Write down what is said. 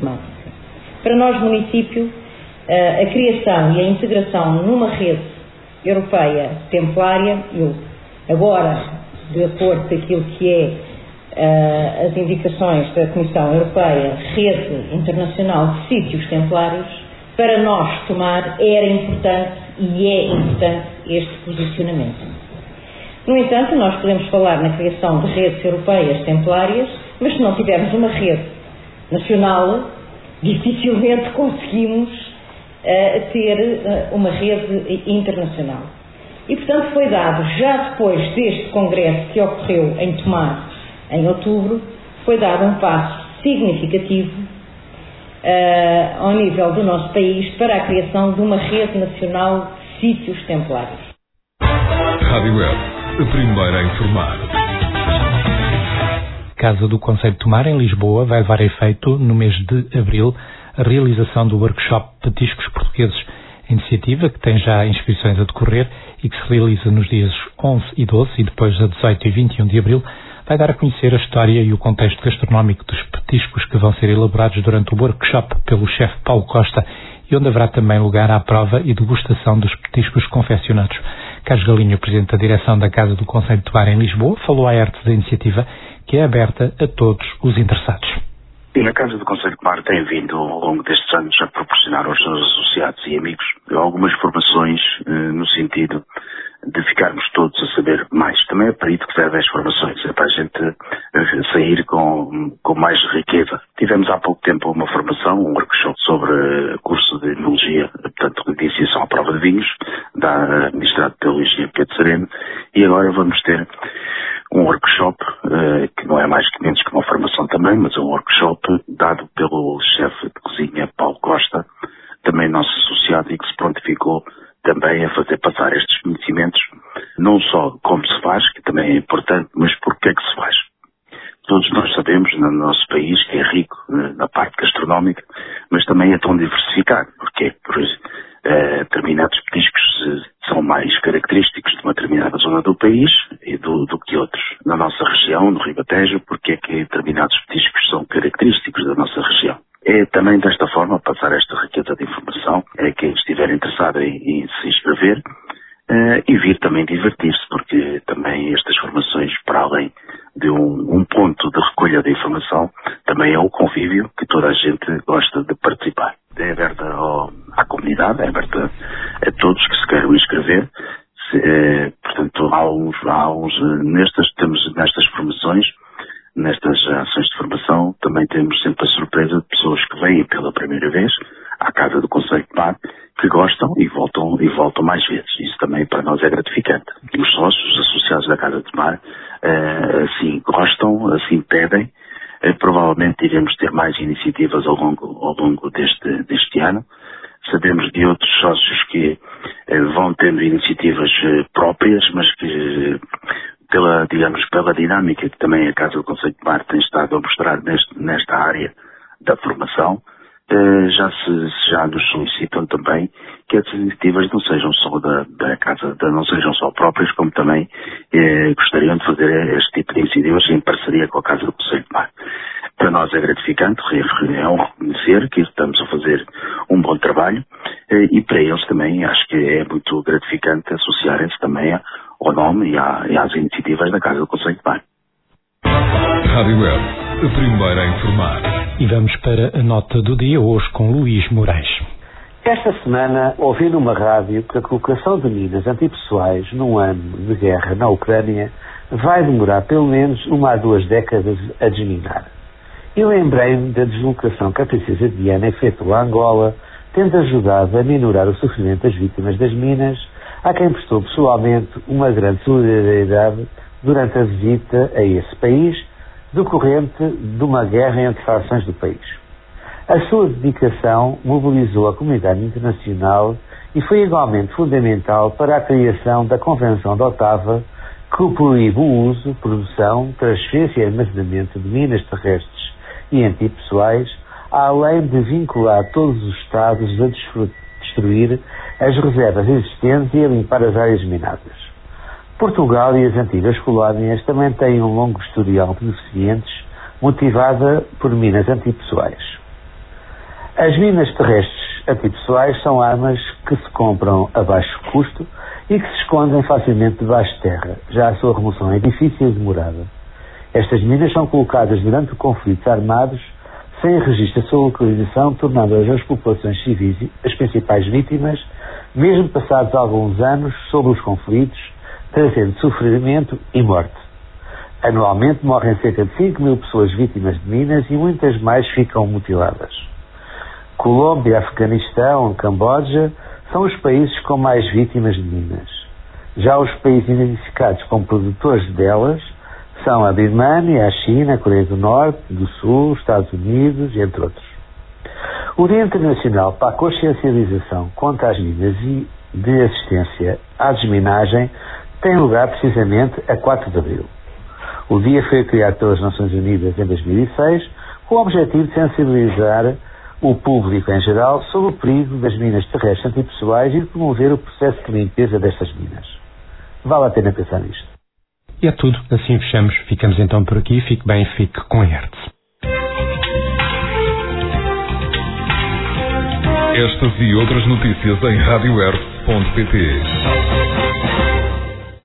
informática. Para nós, município, a criação e a integração numa rede europeia templária, agora, de acordo com aquilo que é as indicações da Comissão Europeia, Rede Internacional de Sítios Templários, para nós tomar era importante e é importante este posicionamento. No entanto, nós podemos falar na criação de redes europeias templárias, mas se não tivermos uma rede nacional, dificilmente conseguimos ter uma rede internacional. E, portanto, foi dado, já depois deste congresso que ocorreu em Tomar, em outubro, foi dado um passo significativo ao nível do nosso país para a criação de uma rede nacional de sítios templários. Rádio Web, a primeira a informar. Casa do Conselho de Tomar, em Lisboa, vai levar a efeito, no mês de abril, a realização do workshop Petiscos Portugueses, iniciativa que tem já inscrições a decorrer e que se realiza nos dias 11 e 12 e depois a 18 e 21 de abril, vai dar a conhecer a história e o contexto gastronómico dos petiscos que vão ser elaborados durante o workshop pelo chefe Paulo Costa e onde haverá também lugar à prova e degustação dos petiscos confeccionados. Carlos Galinho, presidente da direção da Casa do Conselho de Tomar em Lisboa, falou à ERTE da iniciativa que é aberta a todos os interessados. E a Casa do Conselho de Tomar tem vindo ao longo destes anos a proporcionar aos seus associados e amigos algumas formações no sentido de ficarmos todos a saber mais. Também é para isso que servem as formações, é para a gente sair com mais riqueza. Tivemos há pouco tempo uma formação, um workshop sobre curso de enologia, portanto, de iniciação à prova de vinhos, administrado pelo engenheiro Pedro Sereno, e agora vamos ter um workshop, que não é mais que menos que uma formação também, mas é um workshop dado pelo chefe de cozinha Paulo Costa, também nosso associado, e que se prontificou também a fazer passar estes conhecimentos, não só como se faz, que também é importante, mas porque é que se faz. Todos nós sabemos, no nosso país, que é rico na parte gastronómica, mas também é tão diversificado, porque determinados petiscos são mais característicos de uma determinada zona do país e do que outros. Na nossa região, no Ribatejo, porque é que determinados petiscos são característicos da nossa região. É também desta forma passar esta riqueza de informação a quem estiver interessado em se inscrever e vir também divertir-se, porque também estas formações, para além de um ponto de recolha de informação, também é o convívio que toda a gente gosta de participar. É aberta à comunidade, é aberta a todos que se queiram inscrever. Portanto, nestas formações, nestas ações de formação, também temos sempre a surpresa de pessoas que vêm pela primeira vez à Casa do Conselho de Tomar, que gostam e voltam mais vezes. Isso também para nós é gratificante. Os sócios, os associados da Casa de Tomar, assim gostam, assim pedem. Provavelmente iremos ter mais iniciativas ao longo deste ano. Sabemos de outros sócios que vão tendo iniciativas próprias, mas que pela dinâmica que também a Casa do Conselho de Tomar tem estado a mostrar nesta área da formação, já nos solicitam também que as iniciativas não sejam só da Casa, não sejam só próprias, como também gostariam de fazer este tipo de iniciativas em parceria com a Casa do Conselho de Tomar. Para nós é gratificante, é um reconhecer que estamos a fazer um bom trabalho e para eles também acho que é muito gratificante associarem-se também ao nome e às iniciativas da Casa do Conselho de Tomar. Rádio Web, a primeira a informar. E vamos para a nota do dia hoje com Luís Moraes. Esta semana ouvi numa rádio que a colocação de minas antipessoais num ano de guerra na Ucrânia vai demorar pelo menos 1 a 2 décadas a desminar. E lembrei-me da deslocação que a princesa Diana efetuou a Angola, tendo ajudado a minorar o sofrimento das vítimas das minas, a quem prestou pessoalmente uma grande solidariedade durante a visita a esse país, decorrente de uma guerra entre fações do país. A sua dedicação mobilizou a comunidade internacional e foi igualmente fundamental para a criação da Convenção de Ottawa, que proíbe o uso, produção, transferência e armazenamento de minas terrestres e antipessoais, além de vincular todos os Estados a destruir as reservas existentes e a limpar as áreas minadas. Portugal e as antigas colónias também têm um longo historial de deficientes motivada por minas antipessoais. As minas terrestres antipessoais são armas que se compram a baixo custo e que se escondem facilmente debaixo de terra. Já a sua remoção é difícil e demorada. Estas minas são colocadas durante conflitos armados sem registro da sua localização, tornando-as as populações civis as principais vítimas, mesmo passados alguns anos sobre os conflitos, trazendo sofrimento e morte. Anualmente morrem cerca de 5 mil pessoas vítimas de minas e muitas mais ficam mutiladas. Colômbia, Afeganistão, Camboja são os países com mais vítimas de minas. Já os países identificados como produtores delas são a Birmânia, a China, a Coreia do Norte, do Sul, os Estados Unidos, entre outros. O Dia Internacional para a Consciencialização contra as minas e de assistência à desminagem tem lugar precisamente a 4 de abril. O dia foi criado pelas Nações Unidas em 2006 com o objetivo de sensibilizar o público em geral sobre o perigo das minas terrestres antipessoais e de promover o processo de limpeza destas minas. Vale a pena pensar nisto. E é tudo. Assim fechamos. Ficamos então por aqui. Fique bem, fique com a Hertz. Estas e outras notícias em radiohertz.pt.